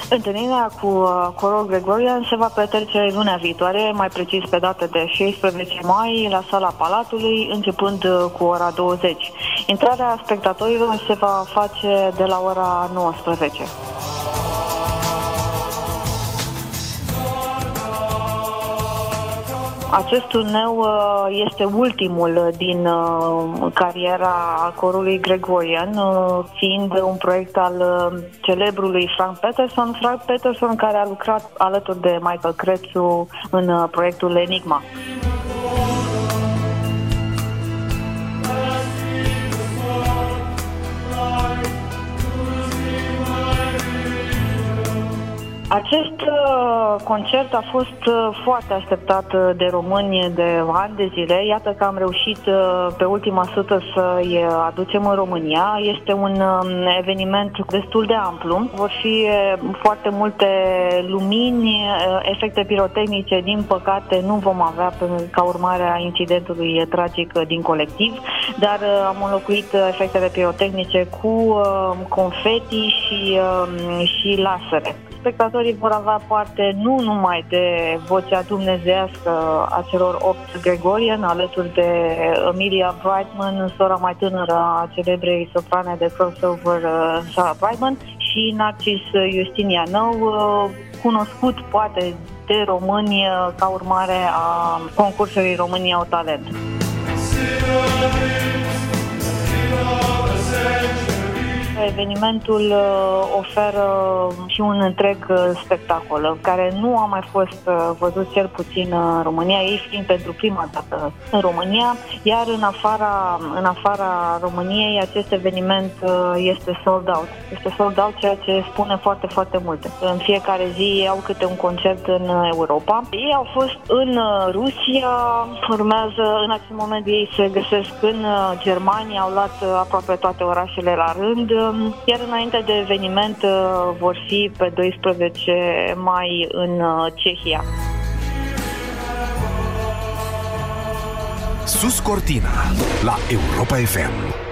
Întâlnirea cu corul Gregorian se va petrece lunea viitoare, mai precis pe data de 16 mai, la sala Palatului, începând cu ora 20. Intrarea spectatorilor se va face de la ora 19. Acest turneu este ultimul din cariera corului Gregorian, fiind un proiect al celebrului Frank Peterson, care a lucrat alături de Michael Crețu în proiectul Enigma. Acest concert a fost foarte așteptat de români de ani de zile. Iată că am reușit pe ultima sută să-i aducem în România. Este un eveniment destul de amplu. Vor fi foarte multe lumini, efecte pirotehnice, din păcate nu vom avea ca urmare a incidentului tragic din Colectiv, dar am înlocuit efectele pirotehnice cu confeti și lasere. Spectatorii vor avea parte nu numai de vocea dumnezeiască a celor 8 Gregorian, alături de Emilia Brightman, sora mai tânără a celebrei soprane de crossover Sarah Brightman, și Narcis Justinianu, cunoscut poate de români ca urmare a concursului România au talent. Evenimentul oferă și un întreg spectacol care nu a mai fost văzut cel puțin în România, ei fiind pentru prima dată în România, iar în afara României acest eveniment este sold out. Este sold out, ceea ce spune foarte, foarte multe. În fiecare zi au câte un concert în Europa. Ei au fost în Rusia, urmează în acest moment ei se găsesc în Germania, au luat aproape toate orașele la rând, iar înainte de eveniment vor fi pe 12 mai în Cehia. Sus Cortina la Europa FM.